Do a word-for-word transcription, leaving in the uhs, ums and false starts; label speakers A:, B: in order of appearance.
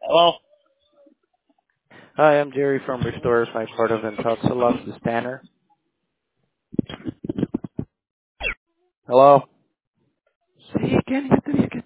A: Hello?
B: Hi, I'm Jerry from Restore, my part of Intoxilus, the Tanner. Hello?
A: Sí, ¿quién?